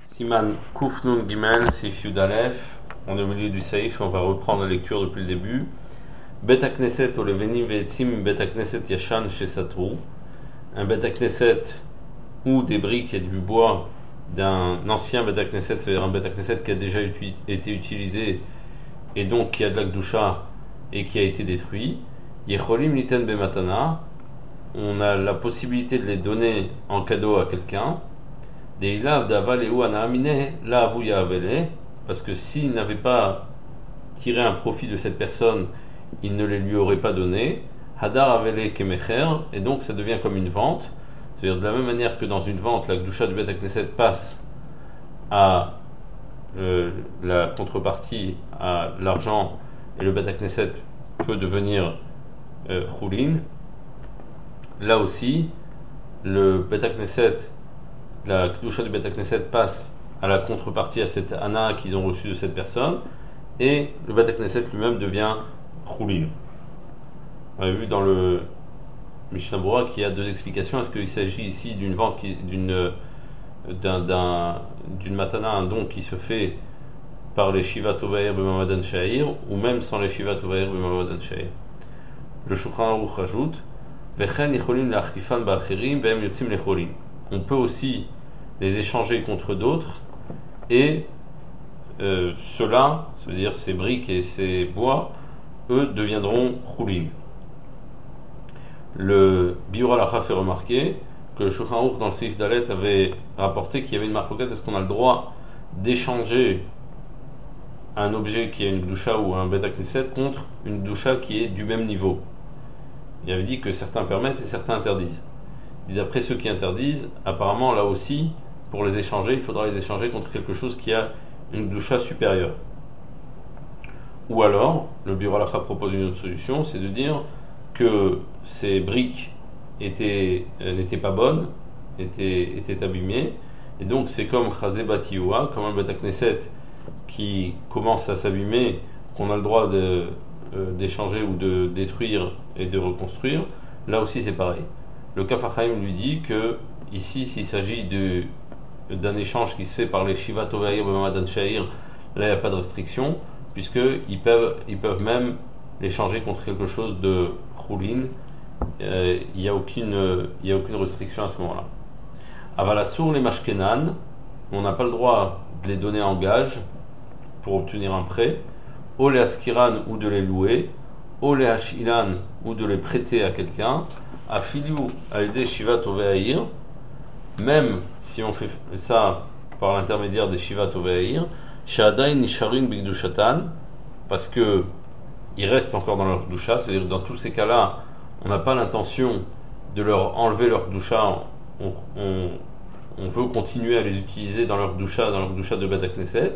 Siman Kufnun Gimel, Seif Yud Aleph. On est au milieu du Seif, on va reprendre la lecture depuis le début. Bet HaKnesset Olevenim Ve'etzim Bet HaKnesset Yashan Shesatru. Un Bet HaKnesset ou des briques et du bois d'un ancien Bet HaKnesset, c'est-à-dire un Bet HaKnesset qui a déjà été utilisé et donc qui a de la Kedusha et qui a été détruit. Yecholim Niten Bematana. On a la possibilité de les donner en cadeau à quelqu'un. Parce que s'il n'avait pas tiré un profit de cette personne, il ne les lui aurait pas donné. Hadar avele kemecher, et donc ça devient comme une vente. C'est-à-dire de la même manière que dans une vente, la Kedusha du Bet HaKnesset passe à la contrepartie, à l'argent, et le Bet HaKnesset peut devenir choulin. Là aussi, le Bet HaKnesset, la Kedusha du Bet HaKnesset passe à la contrepartie, à cette Ana qu'ils ont reçue de cette personne, et le Bet HaKnesset lui-même devient choulin. On a vu dans le Mishnah Berurah qu'il y a deux explications. Est-ce qu'il s'agit ici d'une vente, d'une matana, un don qui se fait par les Shiva Tovaïr B'Mamadan Sha'ir, ou même sans les Shiva Tovaïr B'Mamadan Sha'ir? Le Shulchan Aruch rajoute: on peut aussi les échanger contre d'autres, et ceux-là, c'est-à-dire ces briques et ces bois, eux deviendront choulin. Le Biur Halacha fait remarquer que le Shulchan Aruch dans le Seif Dalet avait rapporté qu'il y avait une marloquette: est-ce qu'on a le droit d'échanger un objet qui a une Kedusha ou un Bet HaKnesset contre une Kedusha qui est du même niveau? Il avait dit que certains permettent et certains interdisent. Et d'après ceux qui interdisent, apparemment là aussi, pour les échanger, il faudra les échanger contre quelque chose qui a une Kedusha supérieure. Ou alors, le Biur Halacha propose une autre solution, c'est de dire que ces briques n'étaient pas bonnes, étaient abîmées, et donc c'est comme Chazé Batiyua, comme un Bet HaKnesset qui commence à s'abîmer, qu'on a le droit d'échanger ou de détruire et de reconstruire. Là aussi c'est pareil. Le Kaf HaChaim lui dit que ici, s'il s'agit d'un échange qui se fait par les Shiva Tovaïr B'Mamadan Sha'ir, là il n'y a pas de restriction, puisqu'ils peuvent même l'échanger contre quelque chose de choulin. Il n'y a aucune restriction à ce moment-là. Avalasur les mashkenan, on n'a pas le droit de les donner en gage pour obtenir un prêt, ou les askiran, ou de les louer, ou les hashilan, ou de les prêter à quelqu'un, à filiou alde shiva toveahir, même si on fait ça par l'intermédiaire des shiva toveahir, shadain nisharin bigdushatan, parce que ils restent encore dans leur kedusha, c'est-à-dire dans tous ces cas-là, on n'a pas l'intention de leur enlever leur kedusha, on veut continuer à les utiliser dans leur kedusha de Bet HaKnesset.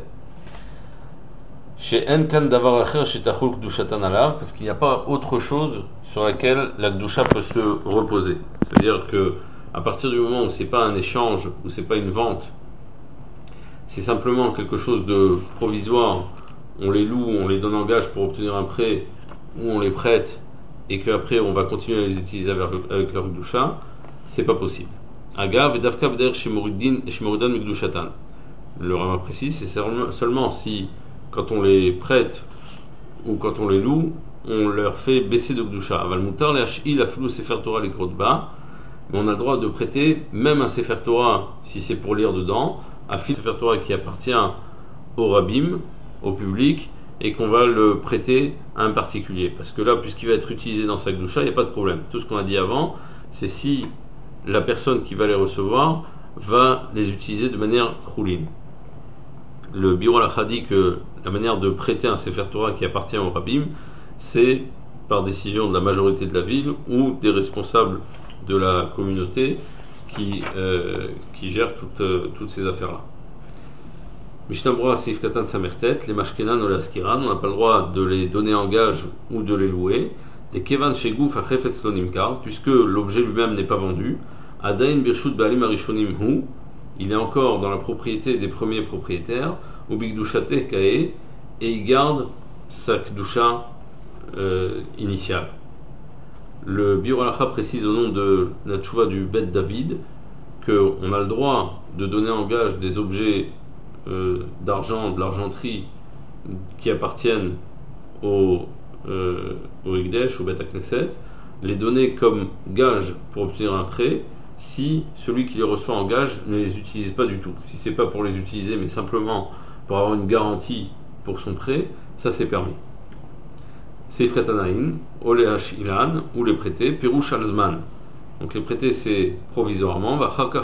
Chez Enkan Davar Acher chez Tachul Kedushatan Alav, parce qu'il n'y a pas autre chose sur laquelle la kedusha peut se reposer. C'est-à-dire que à partir du moment où c'est pas un échange, où c'est pas une vente, c'est simplement quelque chose de provisoire, on les loue, on les donne en gage pour obtenir un prêt, ou on les prête, et qu'après on va continuer à les utiliser avec leur kedusha, c'est pas possible. Agav et Davka B'der Shemoridan Mikdushatan. Le Rama précise, c'est seulement si, quand on les prête ou quand on les loue, on leur fait baisser de kedusha. Aval mutar le'ash'il afilou sefer Torah likrotba, mais on a le droit de prêter même un sefer Torah si c'est pour lire dedans, un sefer Torah qui appartient au rabbim, au public, et qu'on va le prêter à un particulier. Parce que là, puisqu'il va être utilisé dans sa kedusha, il n'y a pas de problème. Tout ce qu'on a dit avant, c'est si la personne qui va les recevoir va les utiliser de manière choulin. Le Biur Halacha dit que la manière de prêter un Sefer Torah qui appartient au rabbim, c'est par décision de la majorité de la ville ou des responsables de la communauté qui gèrent toutes ces affaires-là. Mishnah Berurah Seif Katan Samertet, les mashkenan ou les askiran, on n'a pas le droit de les donner en gage ou de les louer. Des kevan shegouf achefetz lo nimkar, puisque l'objet lui-même n'est pas vendu. Adain birshut baalim arishonim hu, il est encore dans la propriété des premiers propriétaires. Ou bigdushateh kae, et il garde sa kedusha initiale. Le Biur Halacha précise au nom de la tchouva du Bet David qu'on a le droit de donner en gage des objets d'argent, de l'argenterie qui appartiennent au Hekdesh, au Bet HaKnesset, les donner comme gage pour obtenir un prêt si celui qui les reçoit en gage ne les utilise pas du tout. Si c'est pas pour les utiliser mais simplement pour avoir une garantie pour son prêt, ça c'est permis. Seif Katanaïn, Oleach Ilan, ou les prêter, Pirouch Alzman. Donc les prêter c'est provisoirement,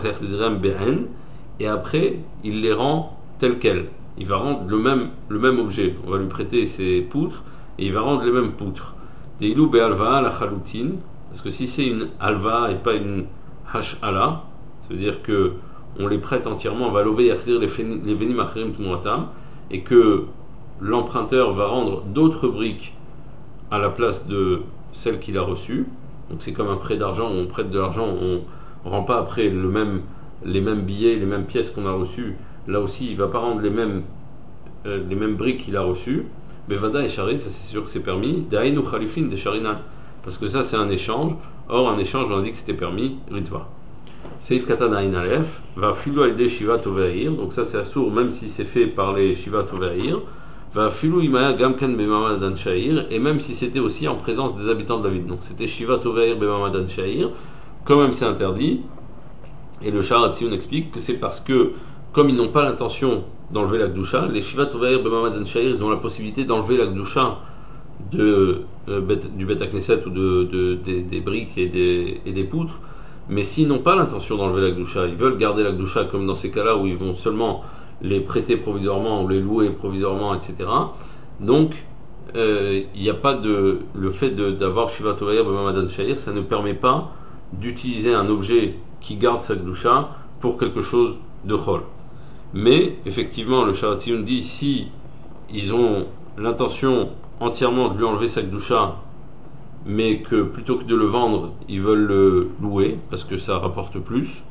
et après il les rend tels quels. Il va rendre le même objet. On va lui prêter ses poutres et il va rendre les mêmes poutres. Deilou be'alva la chaloutin, parce que si c'est une alva et pas une hash'ala, ça veut dire que on les prête entièrement, on va lever yarzir les venim acherim tmuatam, et que l'emprunteur va rendre d'autres briques à la place de celles qu'il a reçues. Donc c'est comme un prêt d'argent où on prête de l'argent, on ne rend pas après les mêmes billets, les mêmes pièces qu'on a reçues. Là aussi, il ne va pas rendre les mêmes briques qu'il a reçues. Bevada et Shari, ça c'est sûr que c'est permis. Daïnu Khalifin de Sharinan, parce que ça c'est un échange. Or, un échange, on a dit que c'était permis. Ritva. Seif Katana Inalef, va filou alde Shiva Toveahir, donc ça c'est assourd même si c'est fait par les Shiva Toveahir. Va filou Imaya Gamken Bemamadan Shahir, et même si c'était aussi en présence des habitants de la ville. Donc c'était Shiva Toveahir Bemamadan Shahir, quand même c'est interdit. Et le Sha'ar HaTziyun explique que c'est parce que, comme ils n'ont pas l'intention d'enlever la Gdusha, les Shiva Toveahir Bemamadan Shahir, ils ont la possibilité d'enlever la Gdusha du Bet HaKnesset ou des briques et des poutres. Mais s'ils n'ont pas l'intention d'enlever la Gdusha, ils veulent garder la Gdusha comme dans ces cas-là où ils vont seulement les prêter provisoirement ou les louer provisoirement, etc. Donc, il n'y a pas le fait d'avoir Shiva Toveahir Bemamadan Shahir, ça ne permet pas d'utiliser un objet qui garde sa Gdusha pour quelque chose de chol. Mais, effectivement, le Sha'ar HaTziyun dit, si ils ont l'intention entièrement de lui enlever sa Gdusha, mais que plutôt que de le vendre, ils veulent le louer, parce que ça rapporte plus,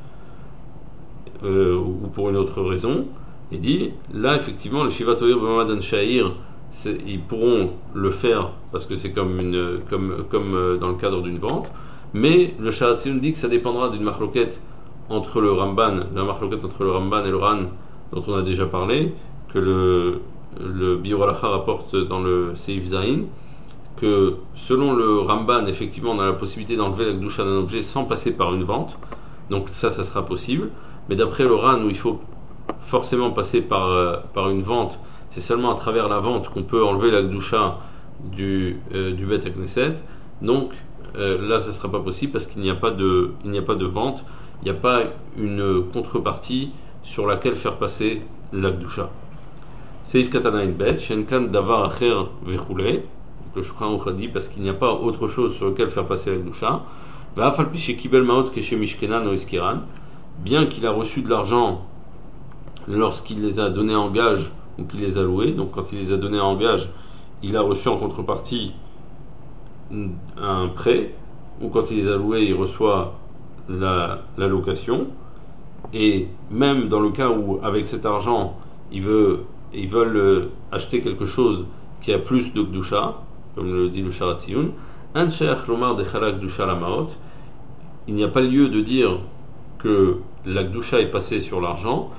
ou pour une autre raison, il dit, là, effectivement, les Shiva Toveahir Bemamadan Shahir, ils pourront le faire, parce que c'est comme dans le cadre d'une vente, mais le Sha'ar HaTziyun dit que ça dépendra d'une marloquette entre le Ramban, et le Ran, dont on a déjà parlé, que le Biur Halacha rapporte dans le Seif Zayin, que selon le Ramban, effectivement, on a la possibilité d'enlever la Gdusha d'un objet sans passer par une vente, donc ça sera possible, mais d'après le Ran, où il faut forcément passer par une vente, c'est seulement à travers la vente qu'on peut enlever la Gdusha du Bet HaKnesset, donc là ça ne sera pas possible parce qu'il n'y a pas de vente, il n'y a pas une contrepartie sur laquelle faire passer la Gdusha. Seif Katana Bet, Shenkan Davar Acher Vechule, le Shulchan Aruch dit parce qu'il n'y a pas autre chose sur lequel faire passer la Gdusha. Va'afalpi chez Kibel Maot Keshe Mishkenan o Iskiran, bien qu'il a reçu de l'argent lorsqu'il les a donnés en gage ou qu'il les a loués, donc quand il les a donnés en gage, il a reçu en contrepartie un prêt, ou quand il les a loués, il reçoit la location. Et même dans le cas où, avec cet argent, ils veulent acheter quelque chose qui a plus de Gdusha, comme le dit le Sha'ar HaTziyun, un sheikh lomar de chala Gdusha la maot, il n'y a pas lieu de dire que la Gdusha est passée sur l'argent,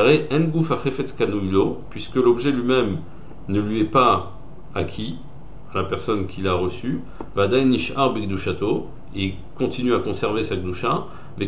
puisque l'objet lui-même ne lui est pas acquis à la personne qui l'a reçu, il continue à conserver sa Gdusha,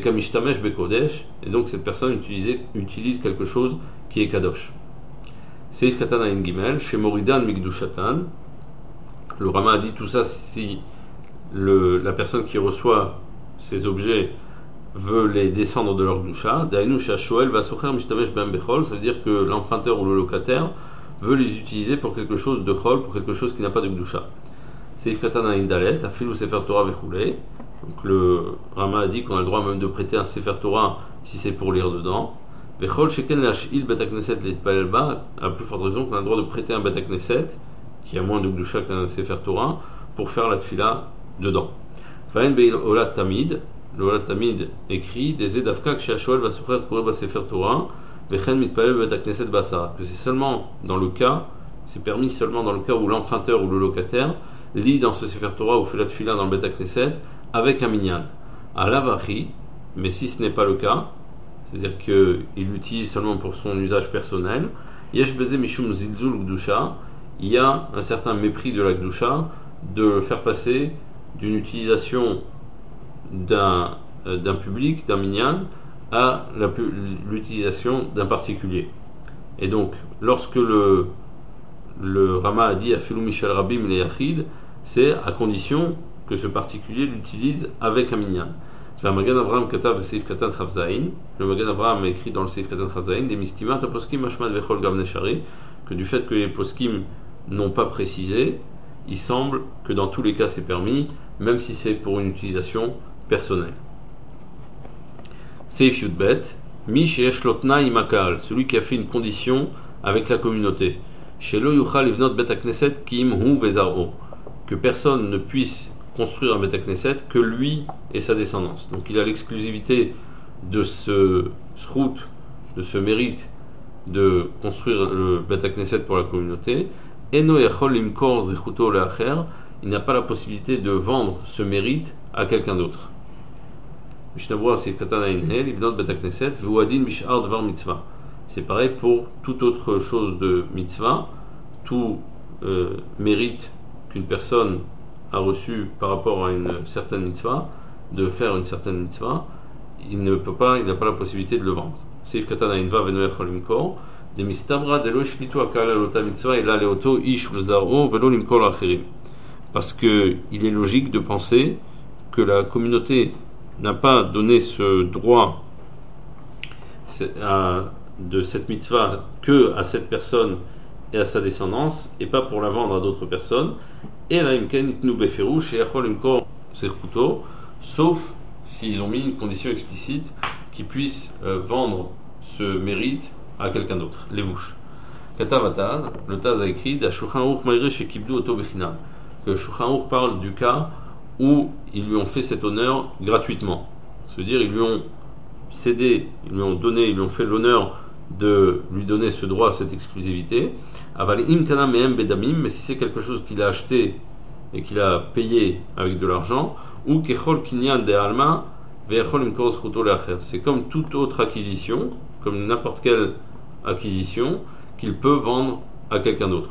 et donc cette personne utilise quelque chose qui est kadosh. Seif Katana in Gimel, chez Moridan Mikdushatan, le Rama a dit tout ça si la personne qui reçoit ces objets veut les descendre de leur Gdusha. Dainu Shashoel va socher mishtamesh ben bechol, ça veut dire que l'emprunteur ou le locataire veut les utiliser pour quelque chose de chol, pour quelque chose qui n'a pas de Gdusha. Seif Katana in Dalet, afilu Sefer Torah vechule. Donc le Rama a dit qu'on a le droit même de prêter un Sefer Torah si c'est pour lire dedans. Vechol sheken lashil bet hakneset litpalel ba, à plus forte raison qu'on a le droit de prêter un bet hakneset qui a moins de Gdusha qu'un Sefer Torah pour faire la tfila dedans. Faen beil olat tamid, le olat tamid écrit des edavka que Shashoel va souffrir courir ba Sefer Torah, vechen mitpalel bet hakneset basa, que c'est permis seulement dans le cas où l'emprunteur ou le locataire lit dans ce Sefer Torah ou fait la tfila dans le bet hakneset avec un minyan. À l'avachi, mais si ce n'est pas le cas, c'est-à-dire qu'il l'utilise seulement pour son usage personnel. Yesh beze mishum zilzul gdusha, il y a un certain mépris de la gdusha de le faire passer d'une utilisation d'un public, d'un minyan, à l'utilisation d'un particulier. Et donc, lorsque le Rama a dit Afilou Michel Rabim le Yachid, c'est à condition que ce particulier l'utilise avec un minyan. Le Magen Avraham Katav le Seif Katan Chavzaïn, le Magen Avraham a écrit dans le Seif Katan Chavzaïn, des mistimat poskim mashmad vechol gam neshari, que du fait que les poskim n'ont pas précisé, il semble que dans tous les cas c'est permis, même si c'est pour une utilisation personnelle. Seif Yudbet, Mi sheyesh lo tnai makal, celui qui a fait une condition avec la communauté. Shelo yuchal livnot bet hakneset ki im hu vezar'o, que personne ne puisse construire un bet hakneset que lui et sa descendance. Donc il a l'exclusivité de ce srout, de ce mérite de construire le bet hakneset pour la communauté. Eno yachol limkor zechuto leacher, il n'a pas la possibilité de vendre ce mérite à quelqu'un d'autre. C'est pareil pour toute autre chose de mitzvah, tout mérite qu'une personne a reçu par rapport à une certaine mitzvah, de faire une certaine mitzvah, il n'a pas la possibilité de le vendre. Parce qu'il est logique de penser que la communauté n'a pas donné ce droit de cette mitzvah que à cette personne et à sa descendance, et pas pour la vendre à d'autres personnes. Et là, sauf s'ils ont mis une condition explicite qui puisse vendre ce mérite à quelqu'un d'autre, les vouches. Katavataz, le Taz a écrit que Shulchan Aruch parle du cas où ils lui ont fait cet honneur gratuitement. C'est-à-dire, ils lui ont cédé, ils lui ont donné, ils lui ont fait l'honneur de lui donner ce droit à cette exclusivité. Mais si c'est quelque chose qu'il a acheté et qu'il a payé avec de l'argent, ou c'est comme toute autre acquisition, comme n'importe quelle acquisition, qu'il peut vendre à quelqu'un d'autre.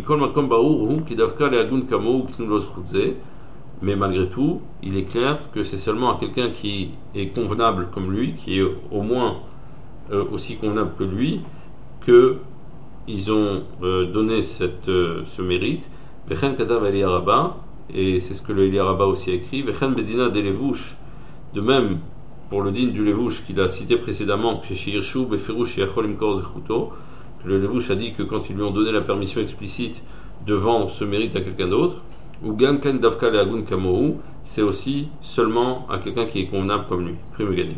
Mais malgré tout, il est clair que c'est seulement à quelqu'un qui est convenable comme lui, qui est au moins aussi convenable que lui, qu'ils ont donné ce mérite. Vechen katav Eliaraba, et c'est ce que le Eliaraba aussi a écrit. Vechen bedina de levouch, de même pour le din du levouch qu'il a cité précédemment, que le levouch a dit que quand ils lui ont donné la permission explicite de vendre ce mérite à quelqu'un d'autre, ou Gankan Davka Leagun Kamohu, c'est aussi seulement à quelqu'un qui est convenable comme lui. Prime Gadim.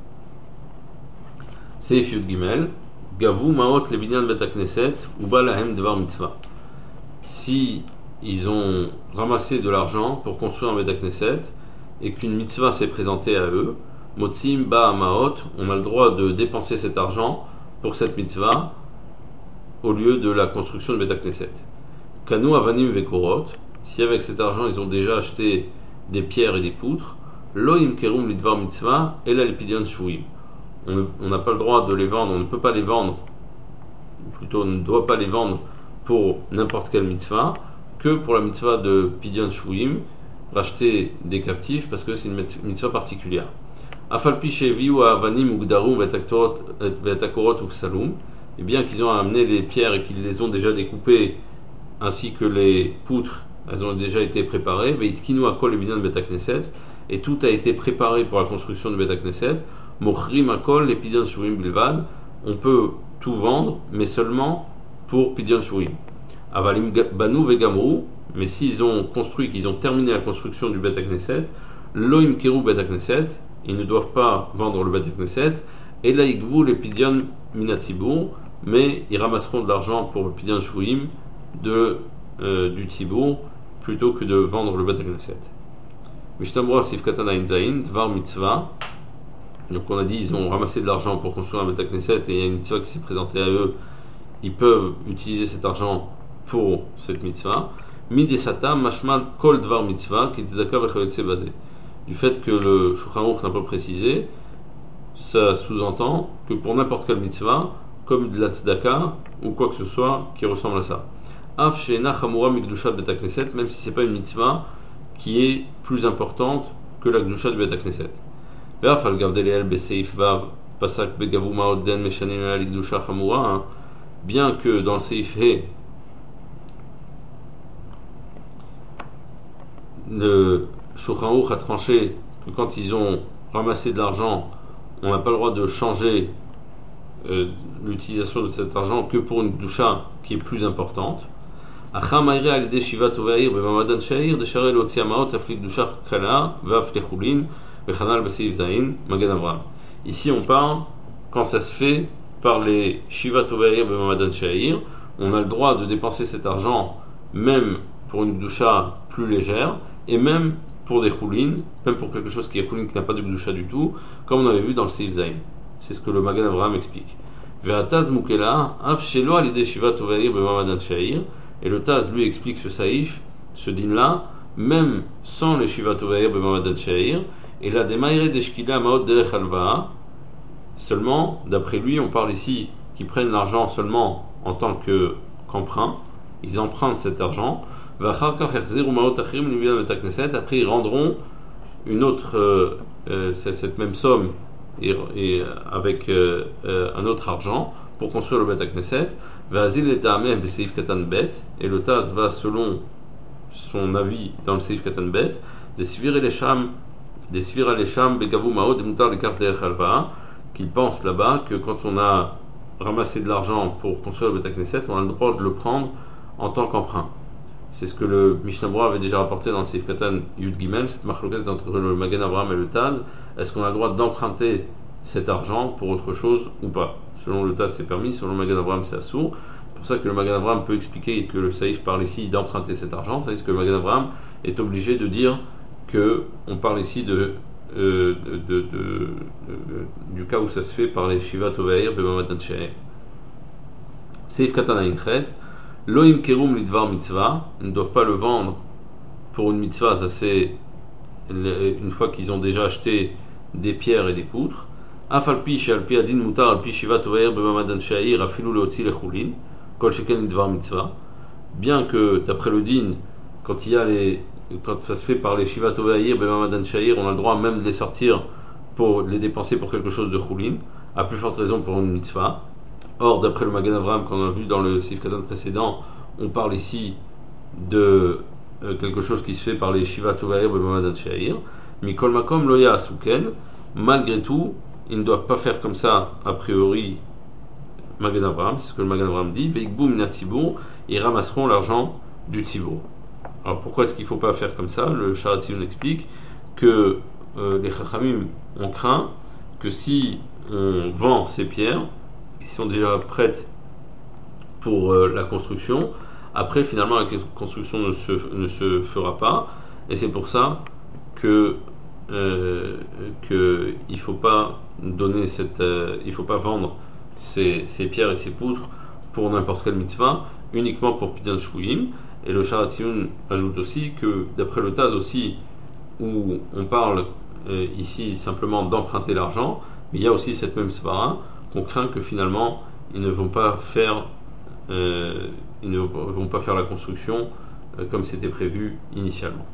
Seif Yud Gimel, Gavu Maot Lebinyan Bet HaKnesset, Uba Lahem Devar Mitzvah. Si ils ont ramassé de l'argent pour construire un Bet HaKnesset et qu'une mitzvah s'est présentée à eux, Motzim Ba Maot, on a le droit de dépenser cet argent pour cette mitzvah au lieu de la construction de Bet HaKnesset. Kanu Avanim Vekorot, si avec cet argent ils ont déjà acheté des pierres et des poutres, Lo Imkerum Lidvar Mitzvah et la Lipidion Shuim. On n'a pas le droit de les vendre, on ne peut pas les vendre, plutôt on ne doit pas les vendre pour n'importe quelle mitzvah, que pour la mitzvah de Pidion Shuim, racheter des captifs, parce que c'est une mitzvah particulière. Afalpi Sheviu Avanim Ugdarum Vetakorot Uvsalum, et bien qu'ils ont amené les pierres et qu'ils les ont déjà découpées, ainsi que les poutres, elles ont déjà été préparées, Veitkinu Akol Ebinyan Bet HaKnesset, et tout a été préparé pour la construction de Bet HaKnesset, Mochrim Akol Epidyon Shurim Bilvad, on peut tout vendre, mais seulement pour Pidyon Shurim. Avalim Banu Vegamru, mais s'ils ont construit, qu'ils ont terminé la construction du Bet HaKnesset, Loim Keru Bet HaKnesset, ils ne doivent pas vendre le Bet HaKnesset, et là Igvu le Pidyon Minatzibur, mais ils ramasseront de l'argent pour le Pidyon Shurim du Tzibour, plutôt que de vendre le Bet HaKnesset. Mishnah Sif Katan Ain Zayin, Dvar Mitzvah. Donc on a dit ils ont ramassé de l'argent pour construire un Bet HaKnesset et il y a une mitzvah qui s'est présentée à eux, ils peuvent utiliser cet argent pour cette mitzvah. Midesata mashmad kol dvar mitzvah ki tzedaka v'chayotze bazeh. Du fait que le Shulchan Aruch n'a pas précisé, ça sous-entend que pour n'importe quelle mitzvah, comme de la tzedaka ou quoi que ce soit qui ressemble à ça. Af she'ena chamura mikdushat bet hakneset, même si c'est pas une mitzvah qui est plus importante que la kdusha de bet hakneset. Ve'af al gav deleel beseif vav pasak begavuma odden meshanim ala likdusha chamura, bien que dans le seif he le Shulchan Aruch a tranché que quand ils ont ramassé de l'argent, on n'a pas le droit de changer l'utilisation de cet argent que pour une doucha qui est plus importante. Ici on parle quand ça se fait par les Shiva Tovair Bemamadan Sha'ir, on a le droit de dépenser cet argent même pour une doucha plus légère et même pour des choulines, même pour quelque chose qui est choulin qui n'a pas de doucha du tout, comme on avait vu dans le Seif Zain. C'est ce que le Magen Avraham explique. Ve'ataz mukela af shelo alidei shiva tovair b'mamadan sha'ir, et le Taz lui explique ce saïf, ce din là, même sans les shiva tovair b'mamadan sha'ir, et la demaire deshkila maot derech alva'a. Seulement, d'après lui, on parle ici qu'ils prennent l'argent seulement en tant qu'emprunt, ils empruntent cet argent. Après ils rendront une autre cette même somme et avec un autre argent pour construire le Bet HaKnesset. Et le Taz va selon son avis dans le Seif Katan Bet qu'il pense là-bas que quand on a ramassé de l'argent pour construire le Bet HaKnesset, on a le droit de le prendre en tant qu'emprunt. C'est ce que le Mishnah Berurah avait déjà rapporté dans le Seif Katan Yud Gimel, cette marloquette entre le Magen Avraham et le Taz. Est-ce qu'on a le droit d'emprunter cet argent pour autre chose ou pas? Selon le Taz c'est permis, selon le Magen Avraham c'est assourd. C'est pour ça que le Magen Avraham peut expliquer que le Saïf parle ici d'emprunter cet argent, tandis que le Magen Avraham est obligé de dire qu'on parle ici du cas où ça se fait par les Shiva Tovair Bemamadan Sha'ir. Seif Katan Aïnchet. Loim kerum lidvar mitzvah, ils ne doivent pas le vendre pour une mitzvah, ça c'est une fois qu'ils ont déjà acheté des pierres et des poutres. Afalpi she'alpi adin mutar alpi shiva tovair b'mamadan sha'ir afilu leotzi lechulin, kol sheken lidvar mitzvah. Bien que d'après le din, quand ça se fait par les shiva tovair b'mamadan sha'ir, on a le droit même de les sortir pour les dépenser pour quelque chose de chulin, à plus forte raison pour une mitzvah. Or, d'après le Magen Avraham qu'on a vu dans le Seif Katan précédent, on parle ici de quelque chose qui se fait par les Shiva Tovair B'mamadan Sha'ir. Mikol Makom Loya Asuken. Malgré tout, ils ne doivent pas faire comme ça, a priori, Magen Avraham, c'est ce que le Magen Avraham dit. Veikboum Natsibour, ils ramasseront l'argent du Tzibour. Alors pourquoi est-ce qu'il ne faut pas faire comme ça? Le Sharat Tziyun explique que les Chachamim ont craint que si on vend ces pierres, qui sont déjà prêtes pour la construction, après finalement la construction ne se fera pas, et c'est pour ça que il faut pas donner il faut pas vendre ces pierres et ces poutres pour n'importe quelle mitzvah, uniquement pour Pidyon Shvuyim. Et le Sharat Tziyun ajoute aussi que d'après le Taz aussi, où on parle ici simplement d'emprunter l'argent, mais il y a aussi cette même svara qu'on craint que finalement ils ne vont pas faire la construction comme c'était prévu initialement.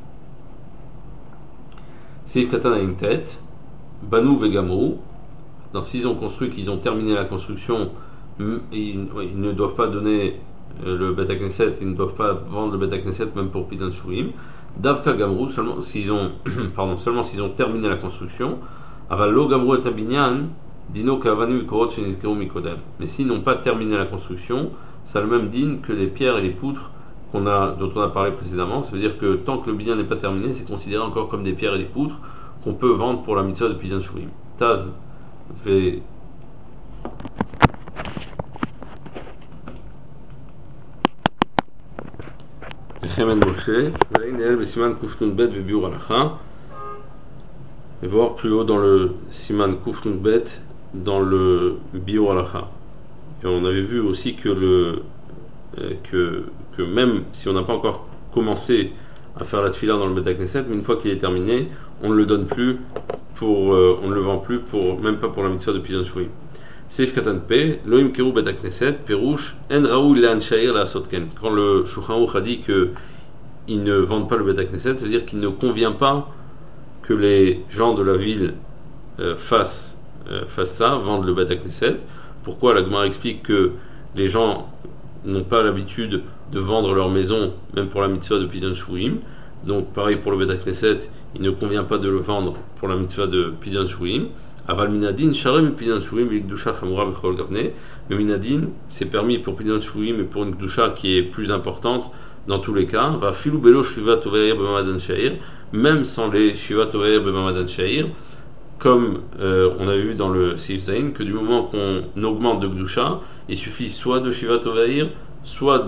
Seif Katan a une tête, Banou Vegamrou. Donc s'ils ont construit, qu'ils ont terminé la construction, ils ne doivent pas donner le Bet HaKnesset, ils ne doivent pas vendre le Bet HaKnesset même pour Pidyon Shvuyim. Davka Gamrou, seulement s'ils ont terminé la construction. Aval Gamrou et Abinyan. Dino Kavanim Korot Shenizkeru Mikodem. Mais s'ils n'ont pas terminé la construction, ça a le même din que les pierres et les poutres dont on a parlé précédemment. Ça veut dire que tant que le binyan n'est pas terminé, c'est considéré encore comme des pierres et des poutres qu'on peut vendre pour la mitzvah de Pidyon Shvuyim. Taz fait Chemen Moshe, et voir plus haut dans le Siman Kufnun Bet, dans le Biur Halacha. Et on avait vu aussi que même si on n'a pas encore commencé à faire la tefila dans le Bet Knesset, mais une fois qu'il est terminé, on ne le donne plus on ne le vend plus même pas pour la mitzvah de Pidyon Shvuim. Seif Katan P, Loim Keru Bet Knesset, Perouche, En Raoul Lean Shair La Sotken. Quand le Shulchan Aruch a dit qu'ils ne vendent pas le Bet Knesset, ça veut dire qu'il ne convient pas que les gens de la ville fassent ça, vendent le Bet Knesset. Pourquoi la Gemara explique que les gens n'ont pas l'habitude de vendre leur maison, même pour la mitzvah de Pidyon Shvuim. Donc pareil pour le Bet Knesset, il ne convient pas de le vendre pour la mitzvah de Pidyon Shvuim. Aval minadin sharem Pidyon Shvuim l'ikdusha chamura b'chol gavne. Mais minadin, c'est permis pour Pidyon Shvuim et pour une kdusha qui est plus importante dans tous les cas. Va filou belo shiva toveir b'mamadan sha'ir, même sans les shiva toveir b'mamadan sha'ir, comme on a vu dans le Seif Zain, que du moment qu'on augmente de kdusha, il suffit soit de shiva toveir, soit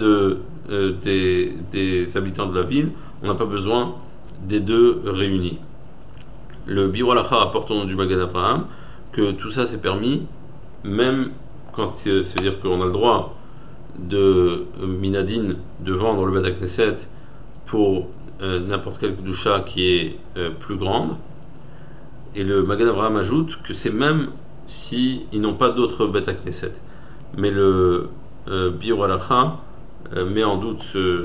des habitants de la ville. On n'a pas besoin des deux réunis. Le Biur Halacha rapporte au nom du Magen Avraham que tout ça c'est permis, même quand c'est-à-dire qu'on a le droit de minadin de vendre le Bet Knesset pour n'importe quelle kedusha qui est plus grande. Et le Magen Avraham ajoute que c'est même si ils n'ont pas d'autres Bet Knesset. Mais le Biur Halacha met en doute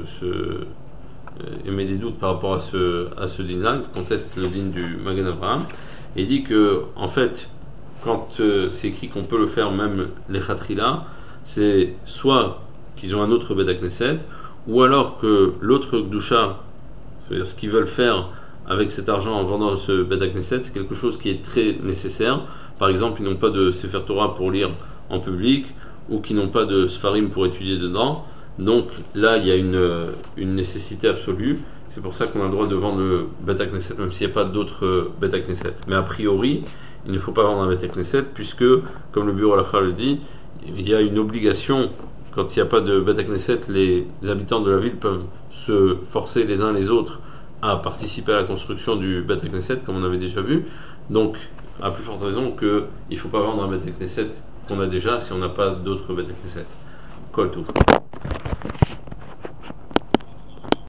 émet des doutes par rapport à ce din-là, il conteste le din du Magen Avraham, et il dit que, en fait, quand c'est écrit qu'on peut le faire même les Khatrila, c'est soit qu'ils ont un autre Bet Knesset, ou alors que l'autre Gdusha, c'est-à-dire ce qu'ils veulent faire avec cet argent en vendant ce Bet Knesset, c'est quelque chose qui est très nécessaire. Par exemple, ils n'ont pas de Sefer Torah pour lire en public, ou qui n'ont pas de Sfarim pour étudier dedans. Donc là, il y a une nécessité absolue. C'est pour ça qu'on a le droit de vendre le Bet Knesset, même s'il n'y a pas d'autres Bet Knesset. Mais a priori, il ne faut pas vendre un Bet Knesset, puisque, comme le Biur Halacha le dit, il y a une obligation. Quand il n'y a pas de Bet Knesset, les habitants de la ville peuvent se forcer les uns les autres à participer à la construction du Bet Knesset, comme on avait déjà vu. Donc, à plus forte raison qu'il ne faut pas vendre un Bet Knesset qu'on a déjà si on n'a pas d'autres Bet Knesset. Kol Tov.